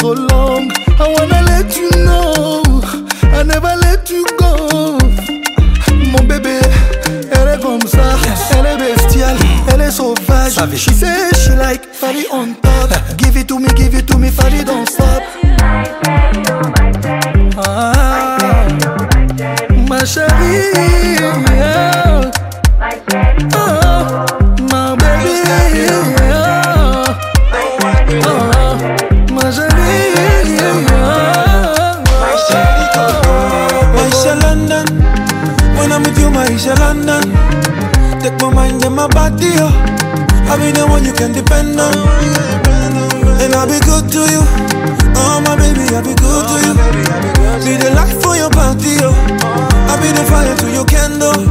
so long. I wanna let you know I never let you go. Mon bébé, elle est comme ça, elle est bestiale, elle est sauvage. She says she like Fali on top. Give it to me, Fali don't stop. Ma chérie, my baby, my chérie, Maisha London, when I'm with you, Maisha London. Take my mind and my body, oh. I'll be the one you can depend on. And I'll be good to you. Oh my baby, I'll be good to you. Be the light for your body, oh. I'll be the fire to your candle.